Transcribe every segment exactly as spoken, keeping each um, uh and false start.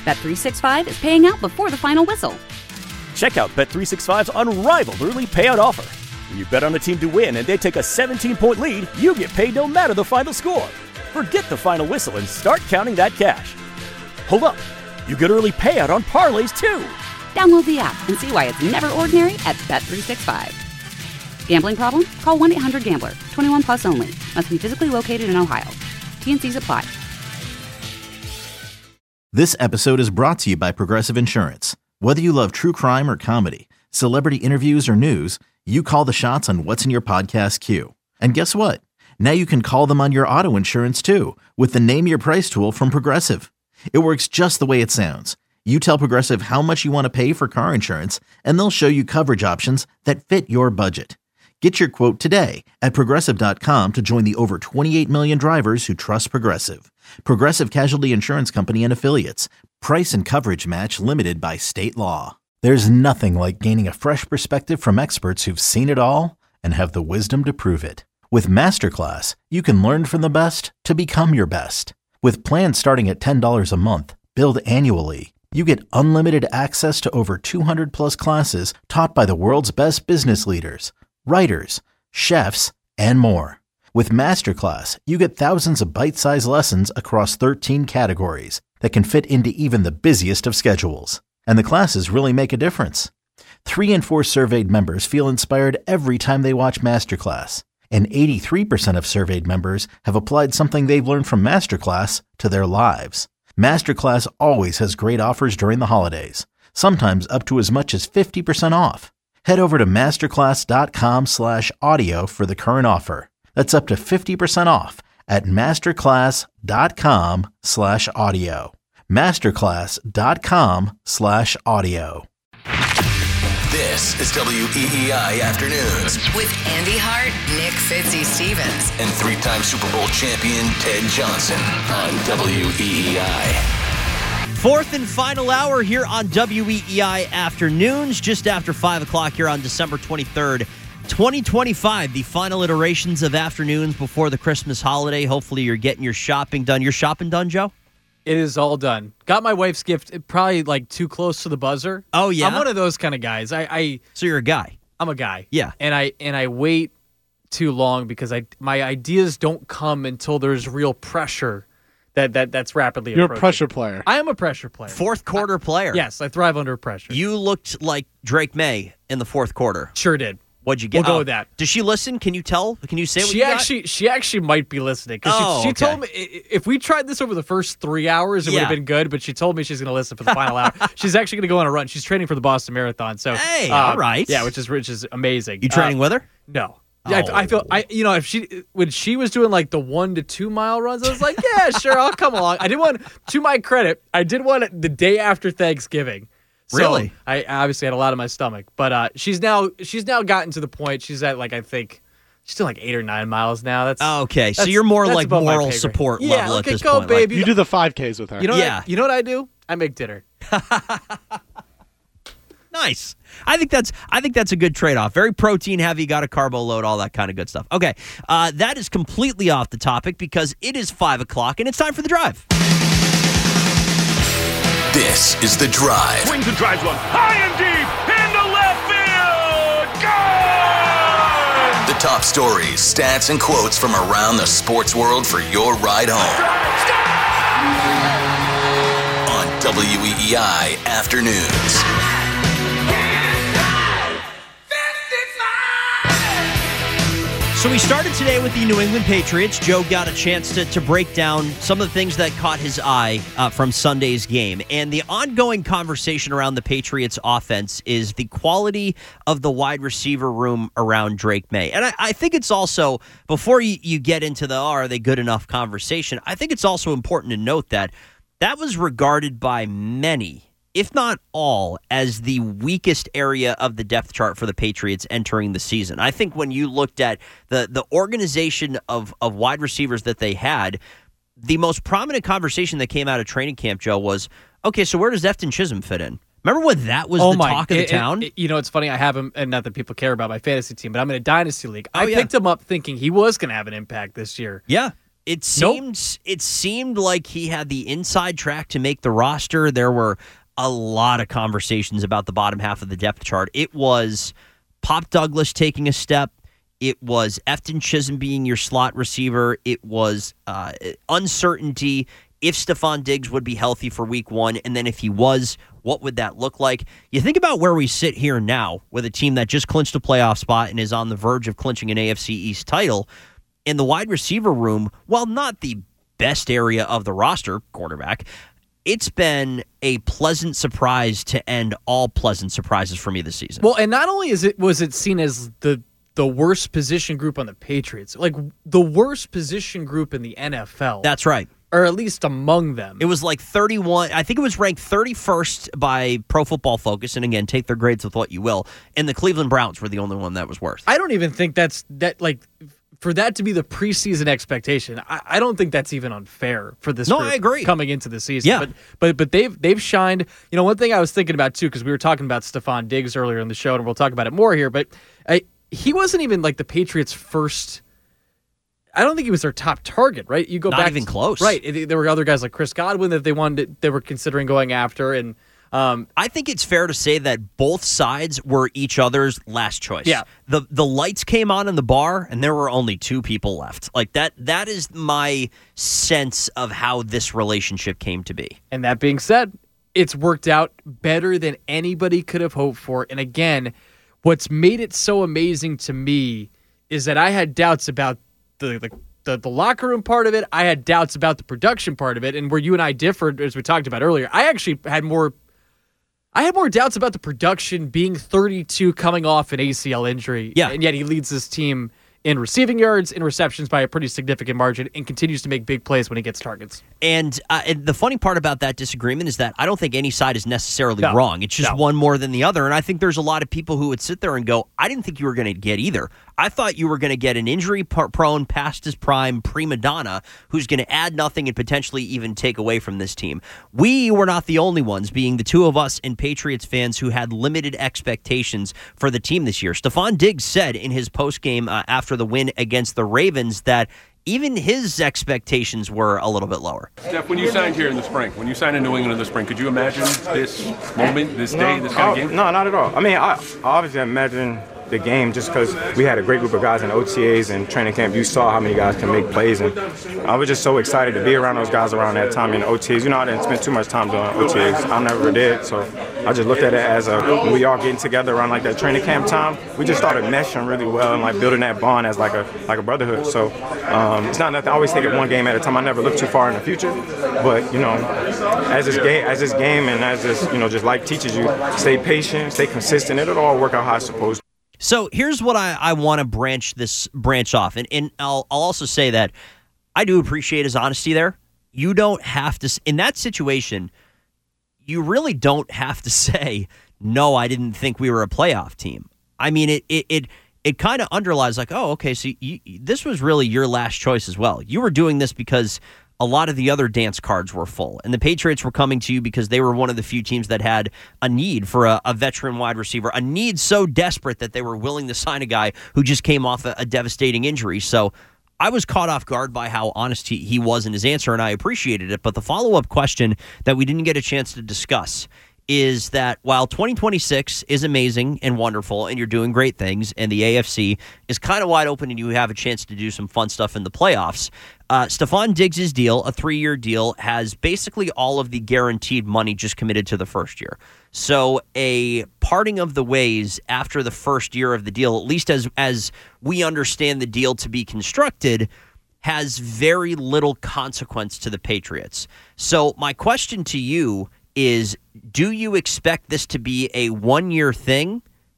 Bet three sixty-five is paying out before the final whistle. Check out Bet three sixty-five's unrivaled early payout offer. When you bet on a team to win and they take a seventeen-point lead, you get paid no matter the final score. Forget the final whistle and start counting that cash. Hold up. You get early payout on parlays, too. Download the app and see why it's never ordinary at Bet three sixty-five. Gambling problem? Call one eight hundred gambler. twenty-one plus only. Must be physically located in Ohio. T N Cs apply. This episode is brought to you by Progressive Insurance. Whether you love true crime or comedy, celebrity interviews or news, you call the shots on what's in your podcast queue. And guess what? Now you can call them on your auto insurance too with the Name Your Price tool from Progressive. It works just the way it sounds. You tell Progressive how much you want to pay for car insurance, and they'll show you coverage options that fit your budget. Get your quote today at Progressive dot com to join the over twenty-eight million drivers who trust Progressive. Progressive Casualty Insurance Company and Affiliates. Price and coverage match limited by state law. There's nothing like gaining a fresh perspective from experts who've seen it all and have the wisdom to prove it. With Masterclass, you can learn from the best to become your best. With plans starting at ten dollars a month, billed annually, you get unlimited access to over two hundred plus classes taught by the world's best business leaders, writers, chefs, and more. With Masterclass, you get thousands of bite-sized lessons across thirteen categories that can fit into even the busiest of schedules. And the classes really make a difference. Three in four surveyed members feel inspired every time they watch Masterclass. And eighty-three percent of surveyed members have applied something they've learned from Masterclass to their lives. Masterclass always has great offers during the holidays, sometimes up to as much as fifty percent off. Head over to masterclass.com slash audio for the current offer. That's up to fifty percent off at masterclass.com slash audio. Masterclass.com slash audio. This is W E E I Afternoons with Andy Hart, Nick Fitzy-Stevens, and three-time Super Bowl champion Ted Johnson on W E E I. Fourth and final hour here on W E E I Afternoons, just after five o'clock here on December twenty-third, twenty twenty-five. The final iterations of afternoons before the Christmas holiday. Hopefully you're getting your shopping done. Your shopping done, Joe? It is all done. Got my wife's gift probably like too close to the buzzer. Oh, yeah? I'm one of those kind of guys. I, I So you're a guy? I'm a guy. Yeah. And I and I wait too long because I my ideas don't come until there's real pressure that, that that's rapidly You're approaching. a pressure player. I am a pressure player. Fourth quarter I, player. Yes, I thrive under pressure. You looked like Drake May in the fourth quarter. Sure did. What'd you get? We'll go oh, with that. Does she listen? Can you tell? Can you say what she you actually got? she actually might be listening because Oh, she, she okay. told me if we tried this over the first three hours, it Yeah. would have been good. But she told me she's going to listen for the final hour. She's actually going to go on a run. She's training for the Boston Marathon. So Hey, uh, all right. yeah, which is which is amazing. You training uh, with her? No. Yeah, I, I feel I you know if she when she was doing like the one to two mile runs, I was like, yeah, sure, I'll come along. I did one to my credit. I did one the day after Thanksgiving. So Really? I obviously had a lot on my stomach, but uh, she's now she's now gotten to the point. She's at like I think she's doing like eight or nine miles now. That's Oh, okay, so that's- you're more that's like above my moral pay grade. support yeah, level okay, at this go, point. like- baby. You do the five Ks with her. You know, Yeah. what I, you know what I do? I make dinner. Nice. I think that's I think that's a good trade-off. Very protein heavy, got a carbo load, all that kind of good stuff. Okay, uh, that is completely off the topic because it is five o'clock and it's time for the drive. This is The Drive. Swings and drives one high and deep into left field. Gone! The top stories, stats, and quotes from around the sports world for your ride home. On W E E I Afternoons. So we started today with the New England Patriots. Joe got a chance to, to break down some of the things that caught his eye uh, from Sunday's game. And the ongoing conversation around the Patriots offense is the quality of the wide receiver room around Drake May. And I, I think it's also, before you, you get into the, oh, are they good enough conversation, I think it's also important to note that that was regarded by many, if not all, as the weakest area of the depth chart for the Patriots entering the season. I think when you looked at the the organization of, of wide receivers that they had, the most prominent conversation that came out of training camp, Joe, was, okay, so where does Efton Chisholm fit in? Remember when that was oh the my, talk of the it, town? It, it, you know, it's funny. I have him, and not that people care about my fantasy team, but I'm in a dynasty league. Oh, I yeah. picked him up thinking he was going to have an impact this year. yeah. It seemed nope. it seemed like he had the inside track to make the roster. There were a lot of conversations about the bottom half of the depth chart. It was Pop Douglas taking a step. It was Efton Chisholm being your slot receiver. It was uh, uncertainty if Stephon Diggs would be healthy for week one, and then if he was, what would that look like? You think about where we sit here now with a team that just clinched a playoff spot and is on the verge of clinching an A F C East title. In the wide receiver room, while not the best area of the roster, quarterback, it's been a pleasant surprise to end all pleasant surprises for me this season. Well, and not only is it was it seen as the the worst position group on the Patriots, like the worst position group in the N F L. That's right. Or at least among them. It was like thirty-one. I think it was ranked thirty-first by Pro Football Focus. And again, take their grades with what you will. And the Cleveland Browns were the only one that was worse. I don't even think that's that like for that to be the preseason expectation. I, I don't think that's even unfair for this no, group I agree. coming into the season. Yeah. But but but they've they've shined. You know, one thing I was thinking about too, because we were talking about Stephon Diggs earlier in the show, and we'll talk about it more here. But I, he wasn't even like the Patriots' first. I don't think he was their top target, right? You go Not back even to, close, right? There were other guys like Chris Godwin that they wanted, they were considering going after, and um, I think it's fair to say that both sides were each other's last choice. Yeah, the the lights came on in the bar, and there were only two people left. Like that. That is my sense of how this relationship came to be. And that being said, it's worked out better than anybody could have hoped for. And again, what's made it so amazing to me is that I had doubts about. The, the the the locker room part of it, I had doubts about the production part of it, and where you and I differed, as we talked about earlier, I actually had more I had more doubts about the production being thirty-two coming off an A C L injury. Yeah. And yet he leads this team in receiving yards, in receptions by a pretty significant margin, and continues to make big plays when he gets targets. And, uh, and the funny part about that disagreement is that I don't think any side is necessarily no. wrong. It's just no. one more than the other. And I think there's a lot of people who would sit there and go, I didn't think you were going to get either. I thought you were going to get an injury-prone, past his prime prima donna who's going to add nothing and potentially even take away from this team. We were not the only ones, being the two of us and Patriots fans who had limited expectations for the team this year. Stephon Diggs said in his postgame uh, after the win against the Ravens that even his expectations were a little bit lower. Steph, when you signed here in the spring, when you signed in New England in the spring, could you imagine this moment, this day, no, this kind I, of game? No, not at all. I mean, I, I obviously imagine the game just because we had a great group of guys in O T As and training camp. You saw how many guys can make plays, and I was just so excited to be around those guys around that time in O T As. You know, I didn't spend too much time doing O T As. I never did, so I just looked at it as a, when we all getting together around like that training camp time, we just started meshing really well and like building that bond as like a like a brotherhood. So um, it's not nothing. I always take it one game at a time. I never look too far in the future, but you know, as this game, as this game, and as this, you know, just life teaches you, stay patient, stay consistent. It'll all work out how it's supposed to. So here's what I, I want to branch this branch off, and, and I'll, I'll also say that I do appreciate his honesty there. You don't have to, in that situation, you really don't have to say, no, I didn't think we were a playoff team. I mean, it it it, it kind of underlies like, oh, okay, so you, this was really your last choice as well. You were doing this because a lot of the other dance cards were full, and the Patriots were coming to you because they were one of the few teams that had a need for a, a veteran wide receiver, a need so desperate that they were willing to sign a guy who just came off a, a devastating injury. So I was caught off guard by how honest he, he was in his answer, and I appreciated it. But the follow-up question that we didn't get a chance to discuss is that while twenty twenty-six is amazing and wonderful and you're doing great things and the A F C is kind of wide open and you have a chance to do some fun stuff in the playoffs, uh, Stephon Diggs' deal, a three-year deal, has basically all of the guaranteed money just committed to the first year. So a parting of the ways after the first year of the deal, at least as as we understand the deal to be constructed, has very little consequence to the Patriots. So my question to you is, do you expect this to be a one-year thing,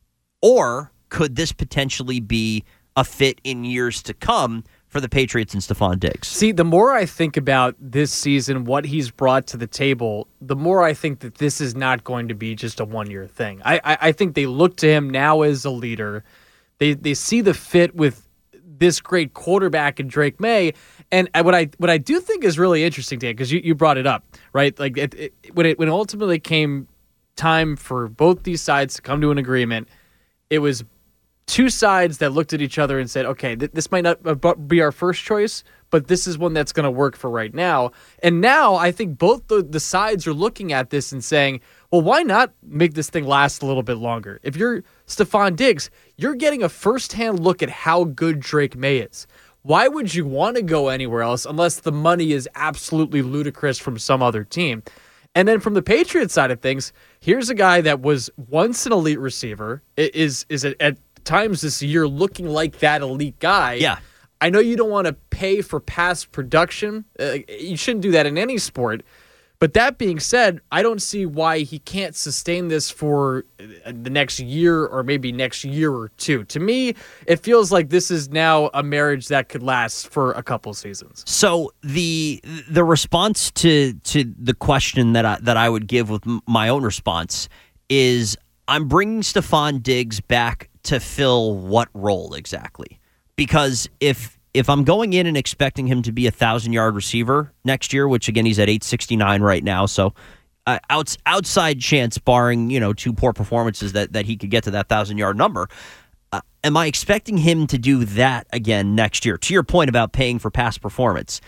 or could this potentially be a fit in years to come for the Patriots and Stephon Diggs? See, the more I think about this season, what he's brought to the table, the more I think that this is not going to be just a one-year thing. I, I, I think they look to him now as a leader. They they see the fit with this great quarterback in Drake May. And what I what I do think is really interesting, Dan, because you, you brought it up, right? Like it, it, when it when it ultimately came time for both these sides to come to an agreement, it was two sides that looked at each other and said, okay, th- this might not be our first choice, but this is one that's going to work for right now. And now I think both the, the sides are looking at this and saying, well, why not make this thing last a little bit longer? If you're Stefon Diggs, you're getting a firsthand look at how good Drake May is. Why would you want to go anywhere else unless the money is absolutely ludicrous from some other team? And then from the Patriots side of things, here's a guy that was once an elite receiver, is is at, at times this year looking like that elite guy. Yeah. I know you don't want to pay for past production. Uh, you shouldn't do that in any sport. But that being said, I don't see why he can't sustain this for the next year or maybe next year or two. To me, it feels like this is now a marriage that could last for a couple seasons. So the the response to to the question that I, that I would give with my own response is I'm bringing Stefon Diggs back to fill what role exactly? Because if If I'm going in and expecting him to be a thousand-yard receiver next year, which, again, he's at eight sixty-nine right now, so uh, outs, outside chance, barring, you know, two poor performances, that, that he could get to that thousand-yard number, uh, am I expecting him to do that again next year? To your point about paying for past performance,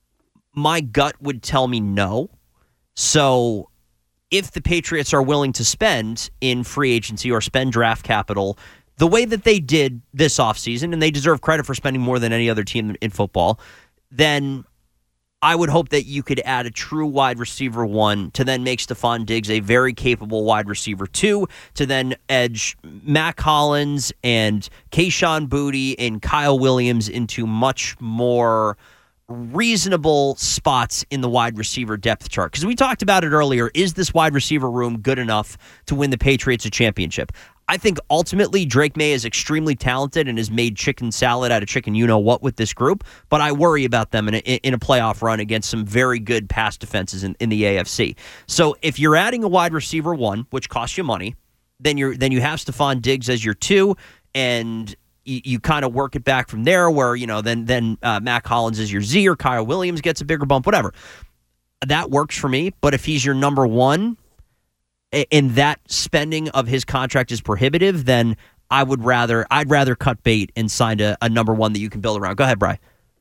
my gut would tell me no. So if the Patriots are willing to spend in free agency or spend draft capital the way that they did this offseason, and they deserve credit for spending more than any other team in football, then I would hope that you could add a true wide receiver one to then make Stefon Diggs a very capable wide receiver two, to then edge Mac Hollins and Kayshon Boutte and Kyle Williams into much more reasonable spots in the wide receiver depth chart. Because we talked about it earlier, is this wide receiver room good enough to win the Patriots a championship? I think ultimately Drake May is extremely talented and has made chicken salad out of chicken you-know-what with this group, but I worry about them in a, in a playoff run against some very good pass defenses in, in the A F C. So if you're adding a wide receiver one, which costs you money, then you're then you have Stefon Diggs as your two, and you, you kind of work it back from there where, you know, then, then uh, Mac Hollins is your Z or Kyle Williams gets a bigger bump, whatever. That works for me, but if he's your number one, and that spending of his contract is prohibitive, then I would rather I'd rather cut bait and sign a, a number one that you can build around. Go ahead, Bri.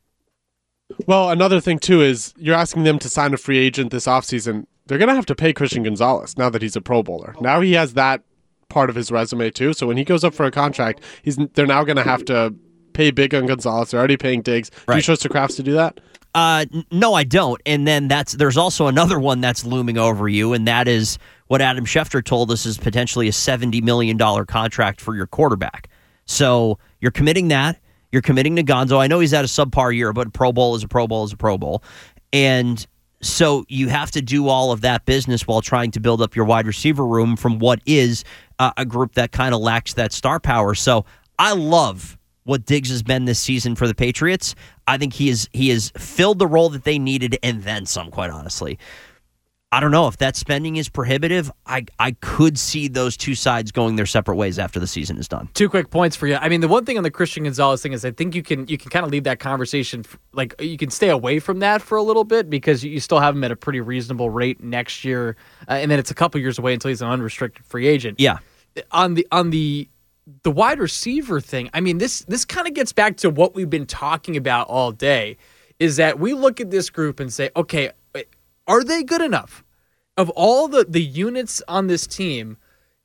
Well, another thing, too, is you're asking them to sign a free agent this offseason. They're going to have to pay Christian Gonzalez now that he's a Pro Bowler. Now he has that part of his resume, too. So when he goes up for a contract, he's they're now going to have to pay big on Gonzalez. They're already paying Diggs. Right. Do you trust the Crafts to do that? Uh, no, I don't. And then that's there's also another one that's looming over you, and that is what Adam Schefter told us is potentially a seventy million dollars contract for your quarterback. So you're committing that. You're committing to Gonzo. I know he's had a subpar year, but Pro Bowl is a Pro Bowl is a Pro Bowl. And so you have to do all of that business while trying to build up your wide receiver room from what is uh, a group that kind of lacks that star power. So I love what Diggs has been this season for the Patriots. I think he is he has filled the role that they needed and then some, quite honestly. I don't know if that spending is prohibitive. I, I could see those two sides going their separate ways after the season is done. Two quick points for you. I mean, the one thing on the Christian Gonzalez thing is I think you can you can kind of leave that conversation, like you can stay away from that for a little bit because you still have him at a pretty reasonable rate next year, uh, and then it's a couple years away until he's an unrestricted free agent. Yeah. On the on the the wide receiver thing, I mean, this this kind of gets back to what we've been talking about all day, is that we look at this group and say, okay, are they good enough? Of all the, the units on this team,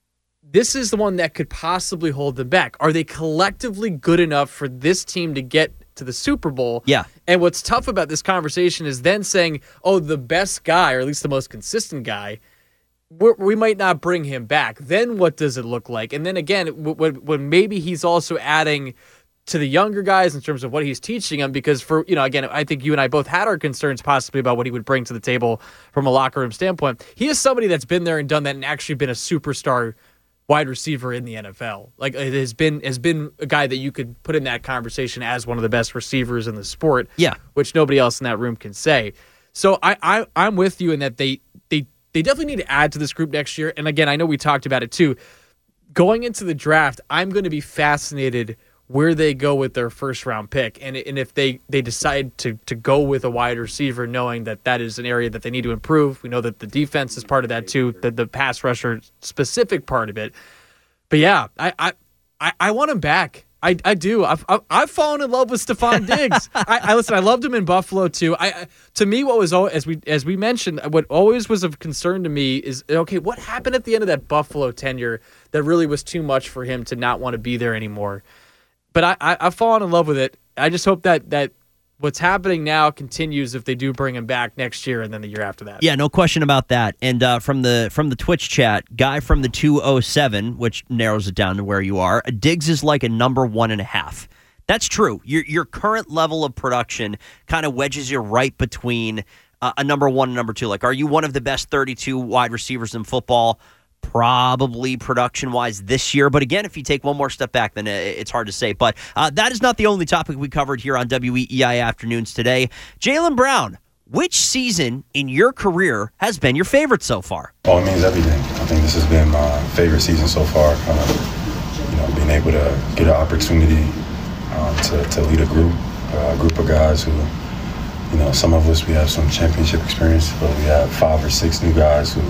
this is the one that could possibly hold them back. Are they collectively good enough for this team to get to the Super Bowl? Yeah. And what's tough about this conversation is then saying, oh, the best guy, or at least the most consistent guy, we're, we might not bring him back. Then what does it look like? And then again, when, when maybe he's also adding to the younger guys in terms of what he's teaching them, because for, you know, again, I think you and I both had our concerns possibly about what he would bring to the table from a locker room standpoint. He is somebody that's been there and done that and actually been a superstar wide receiver in the N F L. Like, it has been has been a guy that you could put in that conversation as one of the best receivers in the sport. Yeah. Which nobody else in that room can say. So I, I I'm with you in that they they they definitely need to add to this group next year. And again, I know we talked about it too. Going into the draft, I'm going to be fascinated where they go with their first round pick. And and if they, they decide to to go with a wide receiver, knowing that that is an area that they need to improve. We know that the defense is part of that too, the, the pass rusher specific part of it. But yeah, I, I I, I want him back. I, I do. I've, I've I've fallen in love with Stephon Diggs. I, I listen. I loved him in Buffalo too. I, I to me, what was al- as we as we mentioned, what always was of concern to me is okay, what happened at the end of that Buffalo tenure that really was too much for him to not want to be there anymore. But I, I I've fallen in love with it. I just hope that that what's happening now continues if they do bring him back next year and then the year after that. Yeah, no question about that. And uh, from the from the Twitch chat, guy from the two oh seven, which narrows it down to where you are, Diggs is like a number one and a half. That's true. Your your current level of production kind of wedges you right between uh, a number one and number two. Like, are you one of the best thirty-two wide receivers in football? Probably production-wise this year. But again, if you take one more step back, then it's hard to say. But uh, that is not the only topic we covered here on W E E I Afternoons today. Jaylen Brown, which season in your career has been your favorite so far? Oh, it means everything. I think this has been my favorite season so far. Uh, you know, being able to get an opportunity um, to, to lead a group, uh, a group of guys who, you know, some of us, we have some championship experience, but we have five or six new guys who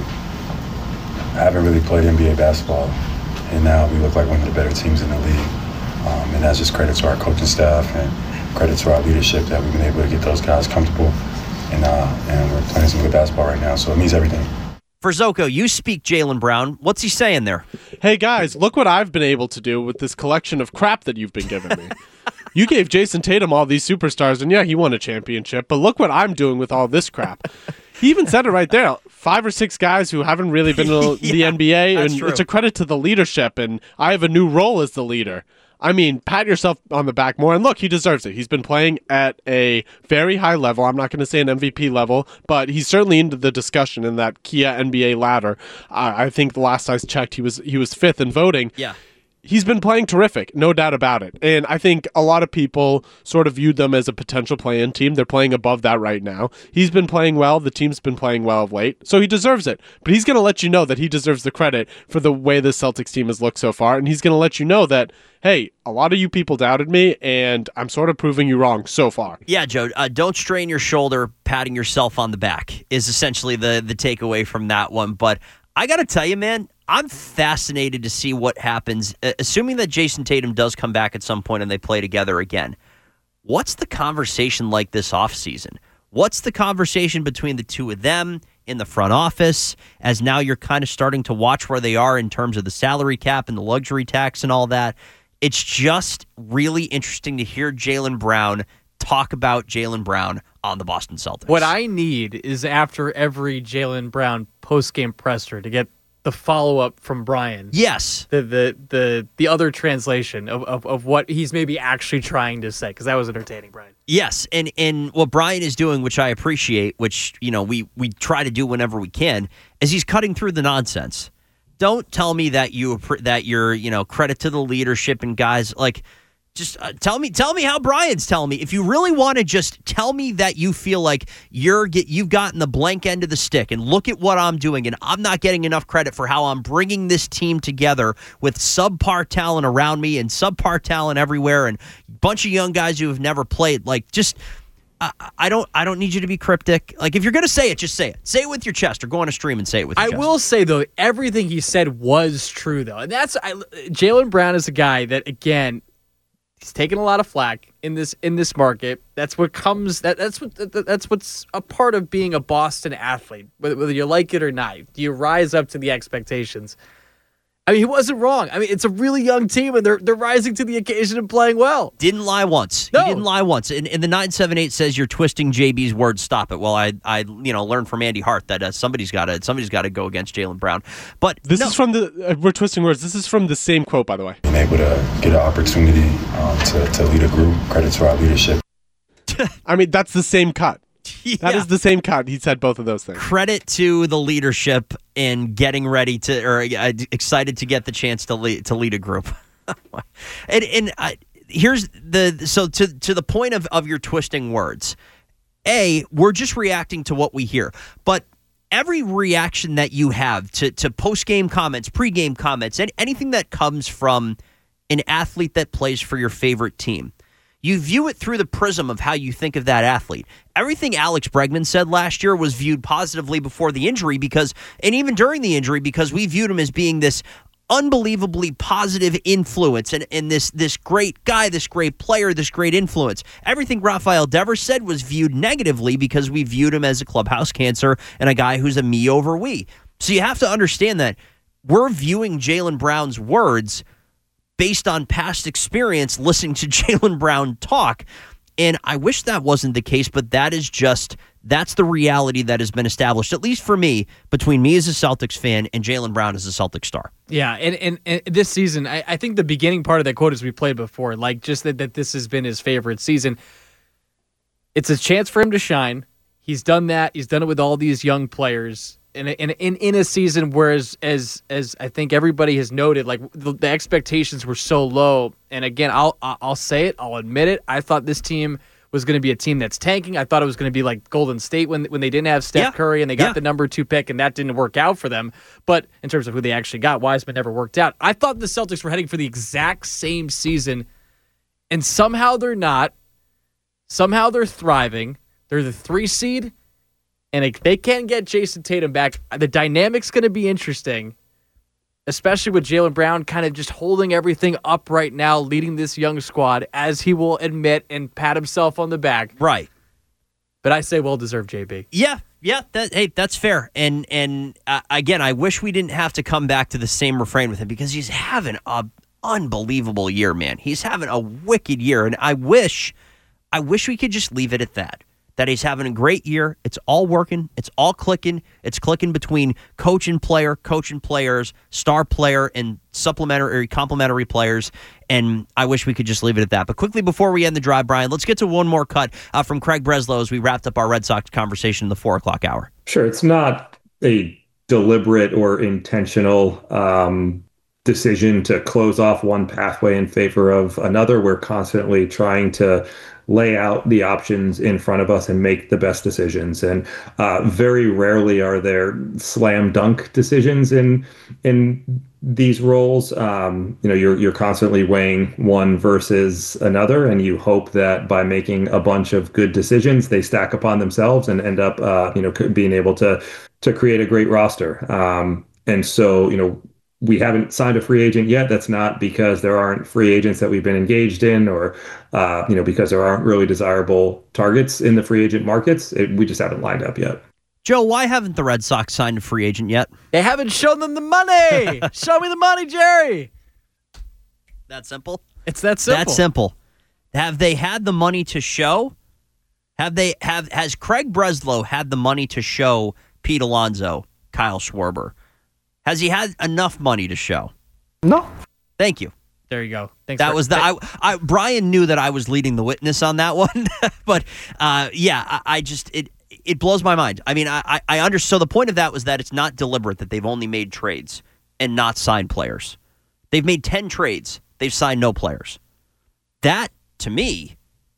haven't really played N B A basketball, and now we look like one of the better teams in the league. Um, and that's just credit to our coaching staff and credit to our leadership that we've been able to get those guys comfortable, and uh, and we're playing some good basketball right now, so it means everything. For Zoko, you speak Jaylen Brown. What's he saying there? Hey, guys, look what I've been able to do with this collection of crap that you've been giving me. You gave Jason Tatum all these superstars, and yeah, he won a championship, but look what I'm doing with all this crap. He even said it right there. Five or six guys who haven't really been in yeah, the N B A, and true. It's a credit to the leadership, and I have a new role as the leader. I mean, pat yourself on the back more, and look, he deserves it. He's been playing at a very high level. I'm not going to say an M V P level, but he's certainly into the discussion in that Kia N B A ladder. Uh, I think the last I checked, he was he was fifth in voting. Yeah. He's been playing terrific, no doubt about it. And I think a lot of people sort of viewed them as a potential play-in team. They're playing above that right now. He's been playing well. The team's been playing well of late. So he deserves it. But he's going to let you know that he deserves the credit for the way the Celtics team has looked so far. And he's going to let you know that, hey, a lot of you people doubted me, and I'm sort of proving you wrong so far. Yeah, Joe, uh, don't strain your shoulder patting yourself on the back is essentially the, the takeaway from that one. But I got to tell you, man, I'm fascinated to see what happens, uh, assuming that Jason Tatum does come back at some point and they play together again. What's the conversation like this offseason? What's the conversation between the two of them in the front office, as now you're kind of starting to watch where they are in terms of the salary cap and the luxury tax and all that? It's just really interesting to hear Jaylen Brown talk about Jaylen Brown on the Boston Celtics. What I need is after every Jaylen Brown post-game presser to get the follow-up from Brian. Yes. The the the, the other translation of, of, of what he's maybe actually trying to say, because that was entertaining, Brian. Yes, and, and what Brian is doing, which I appreciate, which, you know, we, we try to do whenever we can, is he's cutting through the nonsense. Don't tell me that you that you're, you know, credit to the leadership and guys like Just uh, tell me, tell me how Brian's telling me. If you really want to just tell me that you feel like you're get, you've gotten the blank end of the stick, and look at what I'm doing, and I'm not getting enough credit for how I'm bringing this team together with subpar talent around me and subpar talent everywhere, and a bunch of young guys who have never played. Like, just I, I don't, I don't need you to be cryptic. Like, if you're gonna say it, just say it. Say it with your chest, or go on a stream and say it with your I chest. will say though, everything he said was true though, and that's I, Jaylen Brown is a guy that again. He's taking a lot of flack in this in this market. That's what comes. That, that's what that, that's what's a part of being a Boston athlete, whether, whether you like it or not. Do you rise up to the expectations? I mean, he wasn't wrong. I mean, it's a really young team, and they're they're rising to the occasion and playing well. Didn't lie once. No. He didn't lie once. And, and the nine seven eight says you're twisting J B's words. Stop it. Well, I I you know learned from Andy Hart that uh, somebody's got to somebody's got to go against Jaylen Brown. But this no. is from the uh, we're twisting words. This is from the same quote, by the way. Being able to get an opportunity um, to to lead a group. Credit to our leadership. I mean, that's the same cut. Yeah. That is the same cut. He said both of those things. Credit to the leadership in getting ready to, or uh, excited to get the chance to lead, to lead a group. and and uh, here's the so to to the point of, of your twisting words. A, we're just reacting to what we hear, but every reaction that you have to to post game comments, pre game comments, and anything that comes from an athlete that plays for your favorite team. You view it through the prism of how you think of that athlete. Everything Alex Bregman said last year was viewed positively before the injury because, and even during the injury, because we viewed him as being this unbelievably positive influence and, and this this great guy, this great player, this great influence. Everything Rafael Devers said was viewed negatively because we viewed him as a clubhouse cancer and a guy who's a me over we. So you have to understand that we're viewing Jaylen Brown's words based on past experience listening to Jaylen Brown talk. And I wish that wasn't the case, but that is just, that's the reality that has been established, at least for me, between me as a Celtics fan and Jaylen Brown as a Celtics star. Yeah, and, and, and this season, I, I think the beginning part of that quote as we played before, like just that, that this has been his favorite season. It's a chance for him to shine. He's done that. He's done it with all these young players. In a, in, in in a season where, as, as as I think everybody has noted, like the, the expectations were so low. And again, I'll I'll say it, I'll admit it. I thought this team was going to be a team that's tanking. I thought it was going to be like Golden State when when they didn't have Steph yeah. Curry and they got yeah. the number two pick, and that didn't work out for them. But in terms of who they actually got, Wiseman never worked out. I thought the Celtics were heading for the exact same season, and somehow they're not. Somehow they're thriving. They're the three seed. And if they can't get Jason Tatum back, the dynamic's going to be interesting, especially with Jaylen Brown kind of just holding everything up right now, leading this young squad, as he will admit and pat himself on the back. Right. But I say well-deserved, J B. Yeah, yeah. That, hey, that's fair. And, and uh, again, I wish we didn't have to come back to the same refrain with him because he's having an unbelievable year, man. He's having a wicked year, and I wish, I wish we could just leave it at that. That he's having a great year. It's all working. It's all clicking. It's clicking between coach and player, coach and players, star player, and supplementary, complementary players. And I wish we could just leave it at that. But quickly before we end the drive, Brian, let's get to one more cut uh, from Craig Breslow as we wrapped up our Red Sox conversation in the four o'clock hour. Sure. It's not a deliberate or intentional um, decision to close off one pathway in favor of another. We're constantly trying to lay out the options in front of us and make the best decisions. And uh, very rarely are there slam dunk decisions in in these roles. Um, you know, you're you're constantly weighing one versus another, and you hope that by making a bunch of good decisions, they stack upon themselves and end up, uh, you know, being able to to create a great roster. Um, and so, you know, we haven't signed a free agent yet. That's not because there aren't free agents that we've been engaged in, or uh, you know, because there aren't really desirable targets in the free agent markets. It, we just haven't lined up yet. Joe, why haven't the Red Sox signed a free agent yet? They haven't shown them the money. Show me the money, Jerry. That simple? It's that simple. That simple. Have they had the money to show? Have they have has Craig Breslow had the money to show Pete Alonso, Kyle Schwarber? Has he had enough money to show? No. Thank you. There you go. Thanks that for, was the. I, I, Brian knew that I was leading the witness on that one, but uh, yeah, I, I just it it blows my mind. I mean, I I understand. So the point of that was that it's not deliberate that they've only made trades and not signed players. They've made ten trades. They've signed no players. That to me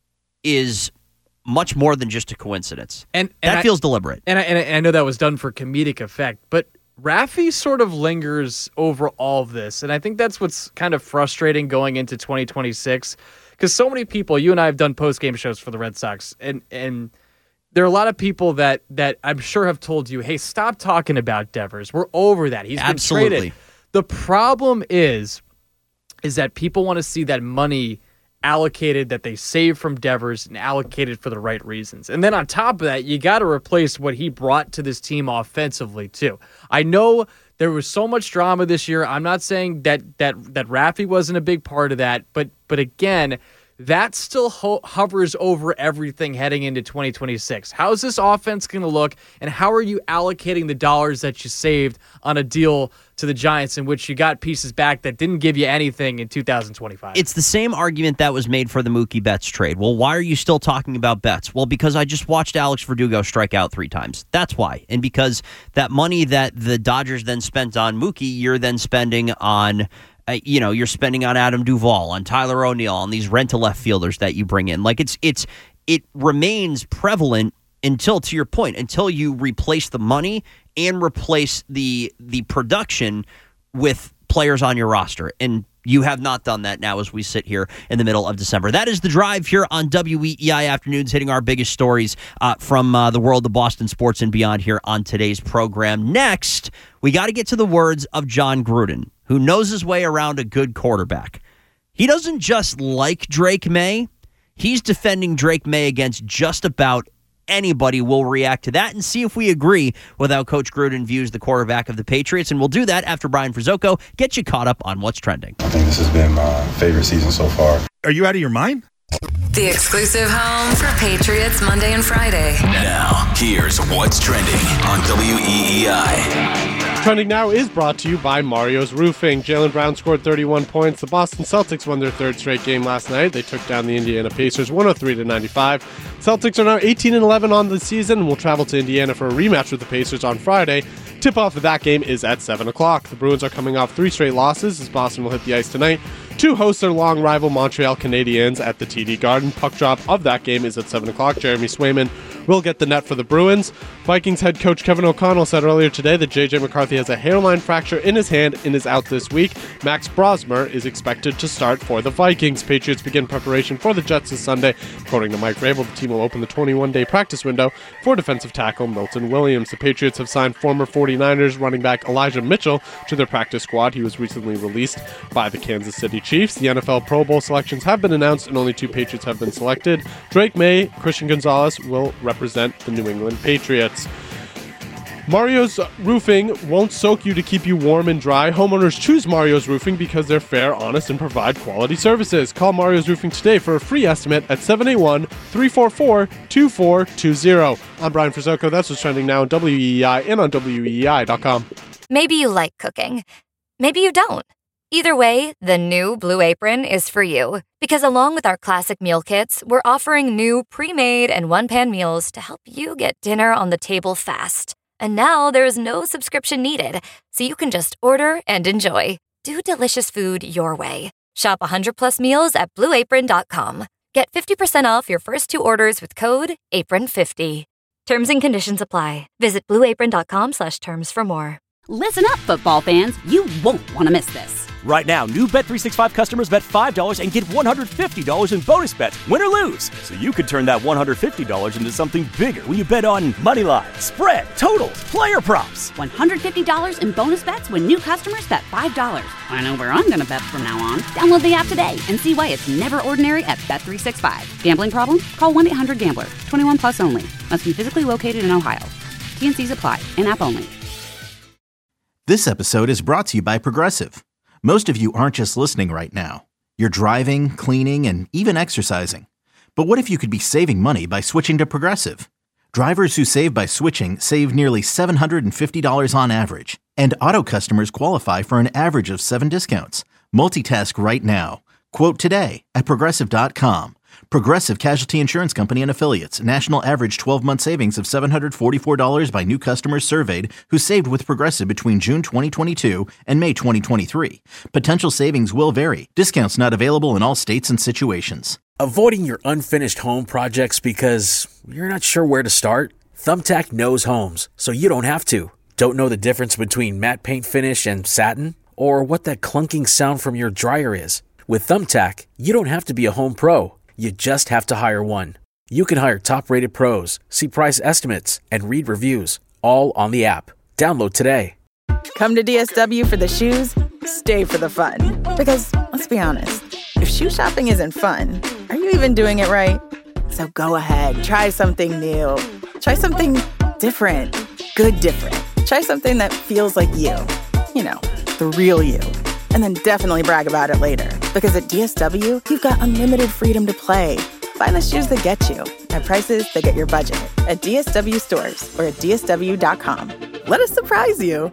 is much more than just a coincidence. And, and that I, feels deliberate. And I, and I know that was done for comedic effect, but Rafi sort of lingers over all of this, and I think that's what's kind of frustrating going into twenty twenty-six, because so many people, you and I have done post-game shows for the Red Sox, and and there are a lot of people that that I'm sure have told you, hey, stop talking about Devers. We're over that. He's Absolutely. been traded. The problem is, is that people want to see that money allocated, that they saved from Devers and allocated for the right reasons. And then on top of that, you got to replace what he brought to this team offensively too. I know there was so much drama this year. I'm not saying that that that Rafi wasn't a big part of that, but but again, that still ho- hovers over everything heading into twenty twenty-six. How is this offense going to look, and how are you allocating the dollars that you saved on a deal to the Giants in which you got pieces back that didn't give you anything in two thousand twenty-five? It's the same argument that was made for the Mookie Betts trade. Well, why are you still talking about Betts? Well, because I just watched Alex Verdugo strike out three times. That's why. And because that money that the Dodgers then spent on Mookie, you're then spending on... Uh, you know, you're spending on Adam Duvall, on Tyler O'Neill, on these rent-to-left fielders that you bring in. Like, it's it's it remains prevalent until, to your point, until you replace the money and replace the the production with players on your roster. And you have not done that now as we sit here in the middle of December. That is The Drive here on W E E I Afternoons, hitting our biggest stories uh, from uh, the world of Boston sports and beyond here on today's program. Next, we got to get to the words of John Gruden, who knows his way around a good quarterback. He doesn't just like Drake May. He's defending Drake May against just about anybody. We'll react to that and see if we agree with how Coach Gruden views the quarterback of the Patriots. And we'll do that after Brian Frizzoco gets you caught up on what's trending. I think this has been my favorite season so far. Are you out of your mind? The exclusive home for Patriots Monday and Friday. Now, here's what's trending on W E E I. Trending Now is brought to you by Mario's Roofing. Jaylen Brown scored thirty-one points. The Boston Celtics won their third straight game last night. They took down the Indiana Pacers one oh three to ninety-five. Celtics are now eighteen and eleven on the season and will travel to Indiana for a rematch with the Pacers on Friday. Tip-off of that game is at seven o'clock. The Bruins are coming off three straight losses as Boston will hit the ice tonight to host their long rival Montreal Canadiens at the T D Garden. Puck drop of that game is at seven o'clock. Jeremy Swayman will get the net for the Bruins. Vikings head coach Kevin O'Connell said earlier today that J J McCarthy has a hairline fracture in his hand and is out this week. Max Brosmer is expected to start for the Vikings. Patriots begin preparation for the Jets this Sunday. According to Mike Vrabel, the team will open the twenty-one day practice window for defensive tackle Milton Williams. The Patriots have signed former forty-niners running back Elijah Mitchell to their practice squad. He was recently released by the Kansas City Chiefs. The N F L Pro Bowl selections have been announced and only two Patriots have been selected. Drake May, Christian Gonzalez will represent the New England Patriots. Mario's Roofing won't soak you to keep you warm and dry. Homeowners choose Mario's Roofing because they're fair, honest, and provide quality services. Call Mario's Roofing today for a free estimate at seven eight one, three four four, two four two zero. I'm Brian Frizzoco. That's what's trending now on W E E I and on W E E I dot com. Maybe you like cooking. Maybe you don't. Either way, the new Blue Apron is for you. Because along with our classic meal kits, we're offering new pre-made and one-pan meals to help you get dinner on the table fast. And now there's no subscription needed, so you can just order and enjoy. Do delicious food your way. Shop one hundred plus meals at blue apron dot com. Get fifty percent off your first two orders with code apron fifty. Terms and conditions apply. Visit blue apron dot com slash terms for more. Listen up, football fans. You won't want to miss this. Right now, new Bet three sixty-five customers bet five dollars and get one hundred fifty dollars in bonus bets, win or lose. So you could turn that one hundred fifty dollars into something bigger when you bet on money line, spread, totals, player props. one hundred fifty dollars in bonus bets when new customers bet five dollars. I know where I'm going to bet from now on. Download the app today and see why it's never ordinary at Bet three sixty-five. Gambling problem? Call one eight hundred gambler. twenty-one plus only. Must be physically located in Ohio. T N Cs apply. In-app only. This episode is brought to you by Progressive. Most of you aren't just listening right now. You're driving, cleaning, and even exercising. But what if you could be saving money by switching to Progressive? Drivers who save by switching save nearly seven hundred fifty dollars on average. And auto customers qualify for an average of seven discounts. Multitask right now. Quote today at progressive dot com. Progressive Casualty Insurance Company and Affiliates. National average twelve-month savings of seven hundred forty-four dollars by new customers surveyed who saved with Progressive between June twenty twenty-two and May twenty twenty-three. Potential savings will vary. Discounts not available in all states and situations. Avoiding your unfinished home projects because you're not sure where to start? Thumbtack knows homes, so you don't have to. Don't know the difference between matte paint finish and satin? Or what that clunking sound from your dryer is? With Thumbtack, you don't have to be a home pro. You just have to hire one. You can hire top-rated pros, see price estimates, and read reviews, all on the app. Download today. Come to D S W for the shoes, stay for the fun. Because, let's be honest, if shoe shopping isn't fun, are you even doing it right? So go ahead, try something new. Try something different. Good different. Try something that feels like you. You know, the real you. And then definitely brag about it later. Because at D S W, you've got unlimited freedom to play. Find the shoes that get you at prices that get your budget at D S W stores or at D S W dot com. Let us surprise you.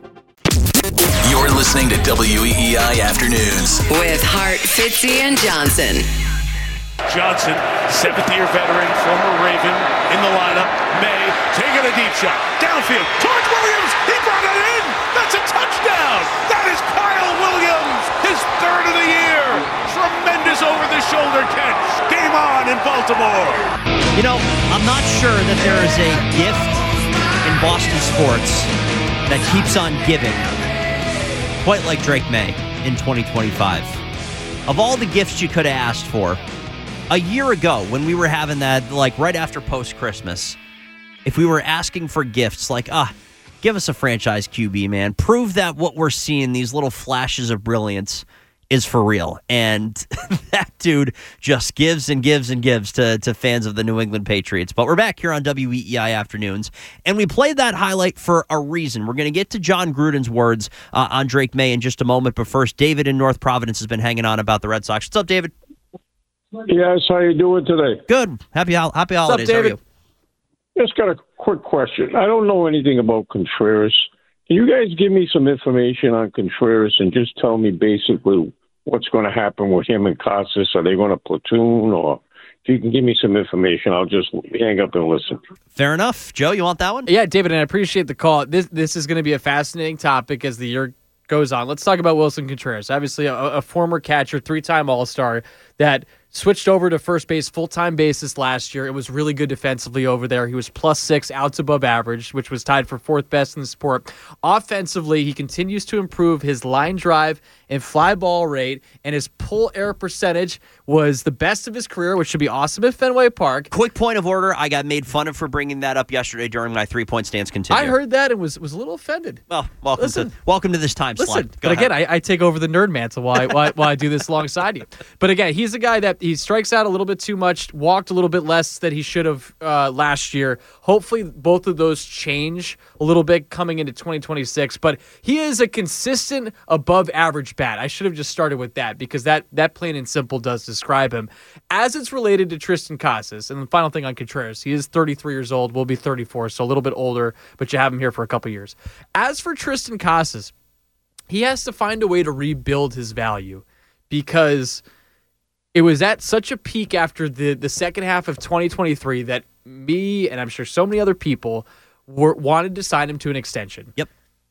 You're listening to W E E I Afternoons with Hart, Fitzy, and Johnson. Johnson, seventh-year veteran, former Raven, in the lineup. May taking a deep shot. Downfield towards Williams. He brought it in. That's a touchdown. That is Kyle Williams, his third of the year. Tremendous over-the-shoulder catch. Game on in Baltimore. You know, I'm not sure that there is a gift in Boston sports that keeps on giving quite like Drake May in twenty twenty-five. Of all the gifts you could have asked for, a year ago when we were having that, like right after post-Christmas, if we were asking for gifts like, ah, give us a franchise Q B, man. Prove that what we're seeing, these little flashes of brilliance, is for real. And that dude just gives and gives and gives to, to fans of the New England Patriots. But we're back here on W E E I Afternoons, and we played that highlight for a reason. We're going to get to John Gruden's words uh, on Drake May in just a moment. But first, David in North Providence has been hanging on about the Red Sox. What's up, David? Yes, how you doing today? Good. Happy happy holidays. What's up, How are you? Just got a quick question. I don't know anything about Contreras. Can you guys give me some information on Contreras and just tell me basically what's going to happen with him and Casas? Are they going to platoon? Or if you can give me some information, I'll just hang up and listen. Fair enough. Joe, you want that one? Yeah, David, and I appreciate the call. This this is going to be a fascinating topic as the year goes on. Let's talk about Wilson Contreras. Obviously, a, a former catcher, three-time All-Star that switched over to first base full-time basis last year. It was really good defensively over there. He was plus six, outs above average, which was tied for fourth best in the sport. Offensively, he continues to improve his line drive and fly ball rate, and his pull error percentage was the best of his career, which should be awesome at Fenway Park. Quick point of order. I got made fun of for bringing that up yesterday during my three-point stance continue. I heard that and was, was a little offended. Well, welcome Listen, to welcome to this time Listen, slot. Go but ahead. again, I, I take over the nerd mantle while I, while, while I do this alongside you. But again, he's a guy that he strikes out a little bit too much, walked a little bit less than he should have uh, last year. Hopefully, both of those change a little bit coming into twenty twenty-six. But he is a consistent above-average bat. I should have just started with that because that that plain and simple does describe him. As it's related to Triston Casas, and the final thing on Contreras, he is thirty-three years old, will be thirty-four, so a little bit older, but you have him here for a couple years. As for Triston Casas, he has to find a way to rebuild his value because it was at such a peak after the, the second half of twenty twenty-three that me and I'm sure so many other people were wanted to sign him to an extension. Yep.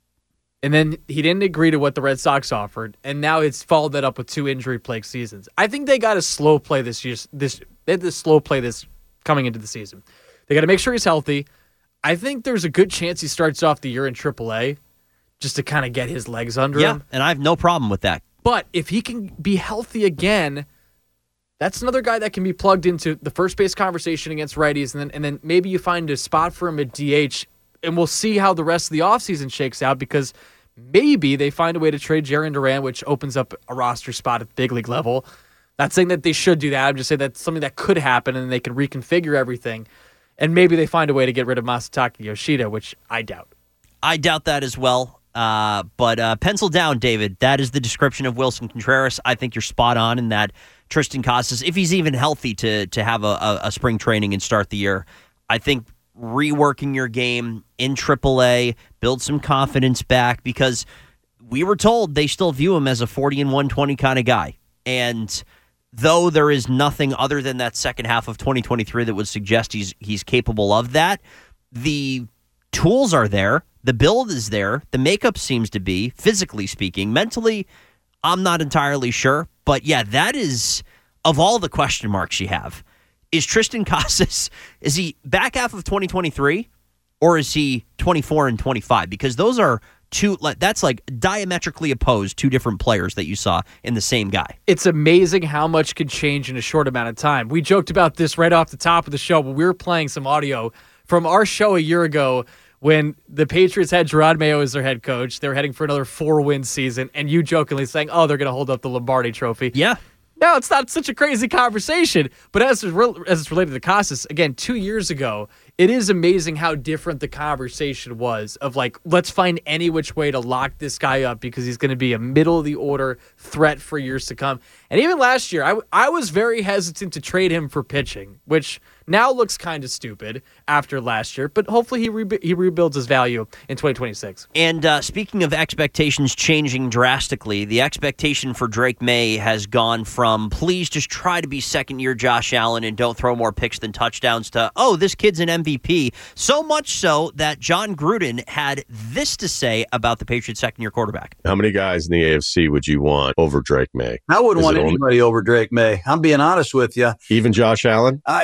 And then he didn't agree to what the Red Sox offered, and now it's followed that up with two injury-plagued seasons. I think they got to slow play this year. This they had to slow play this coming into the season. They got to make sure he's healthy. I think there's a good chance he starts off the year in triple A just to kind of get his legs under yeah, him. and I have no problem with that. But if he can be healthy again, that's another guy that can be plugged into the first base conversation against righties, and then and then maybe you find a spot for him at D H, and we'll see how the rest of the offseason shakes out because maybe they find a way to trade Jarren Duran, which opens up a roster spot at the big league level. Not saying that they should do that. I'm just saying that's something that could happen, and they can reconfigure everything. And maybe they find a way to get rid of Masataka Yoshida, which I doubt. I doubt that as well. Uh, but uh, pencil down, David. That is the description of Wilson Contreras. I think you're spot on in that Triston Casas, if he's even healthy to to have a, a, a spring training and start the year, I think reworking your game in triple A, build some confidence back, because we were told they still view him as a forty and one twenty kind of guy. And though there is nothing other than that second half of twenty twenty-three that would suggest he's he's capable of that, the tools are there. The build is there. The makeup seems to be, physically speaking. Mentally, I'm not entirely sure. But yeah, that is, of all the question marks you have, is Triston Casas, is he back half of twenty twenty-three or is he twenty-four and twenty-five? Because those are two, that's like diametrically opposed two different players that you saw in the same guy. It's amazing how much could change in a short amount of time. We joked about this right off the top of the show, but we were playing some audio from our show a year ago when the Patriots had Gerard Mayo as their head coach. They were heading for another four-win season, and you jokingly saying, oh, they're going to hold up the Lombardi trophy. Yeah. No, it's not such a crazy conversation. But as it's, re- as it's related to Casas, again, two years ago, it is amazing how different the conversation was of like, let's find any which way to lock this guy up because he's going to be a middle-of-the-order threat for years to come. And even last year, I, w- I was very hesitant to trade him for pitching, which now looks kind of stupid after last year, but hopefully he re- he rebuilds his value in twenty twenty-six. And uh, speaking of expectations changing drastically, the expectation for Drake May has gone from please just try to be second-year Josh Allen and don't throw more picks than touchdowns to, oh, this kid's an M V P. So much so that John Gruden had this to say about the Patriots' second-year quarterback. How many guys in the A F C would you want over Drake May? I wouldn't Is want it only- anybody over Drake May. I'm being honest with you. Even Josh Allen? I, well,